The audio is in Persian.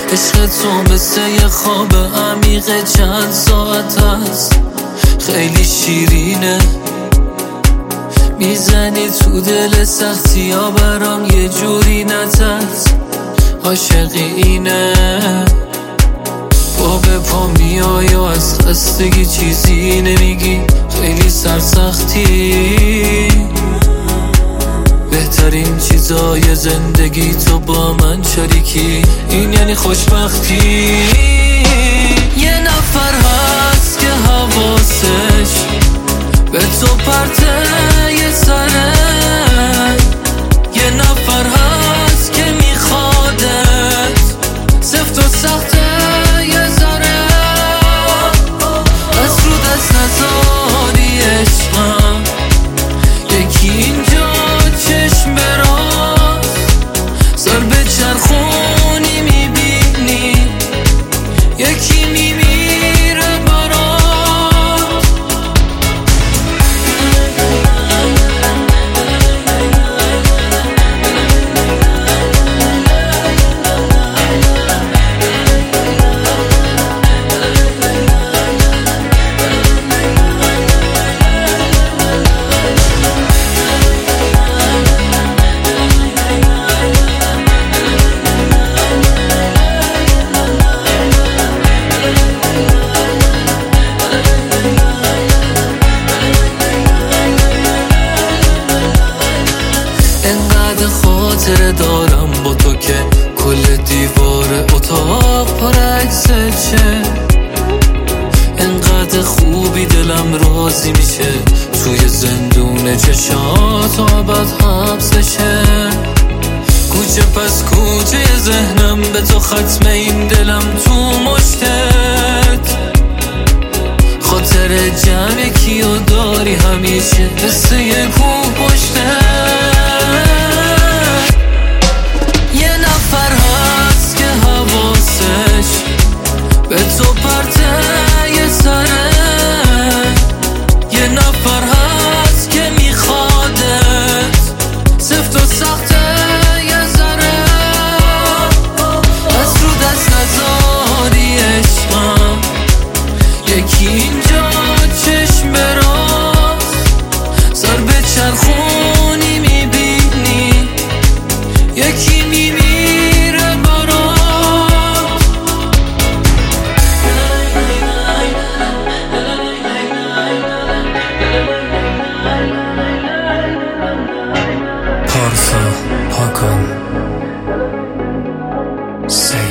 عشق تو مثل یه خواب عمیق چند ساعت هست، خیلی شیرینه، میزنی تو دل سختی ها برام یه جوری نترس، عاشقی اینه. با به پا میای و از خستگی چیزی نمیگی، خیلی سرسختی، بهترین چیزای زندگی تو با من شریکی، این یعنی خوشبختی. یه نفر هست که حواسش به تو پرته یه سره، یه نفر هست که میخوادت سفت و سخته یه ذره، از رو دست نزاری عشقم، یکی اینجا چشم براست، سر به چرخونی میبینی، یکی میمیره برات. انقدر خاطره دارم با تو که کل دیوار اتاق پر عکسشه، انقدر خوبی دلم راضی میشه توی زندون چشات آباد حبسشه، کوچه پس کوچه ذهنم به تو ختمه، این دلم تو مشتت، خاطر جمع کیو داری همیشه مثل یه کوه پشتت. یه نفر هست که حواسش به تو پرته یه سره، یه نفر هست که میخوادت سفت و سخته یه ذره، از رو دست نزاری عشقم، یکی اینجا چشم براست، سر به چرخونی میبینی، یکی میمیره برات. پارسا پاکن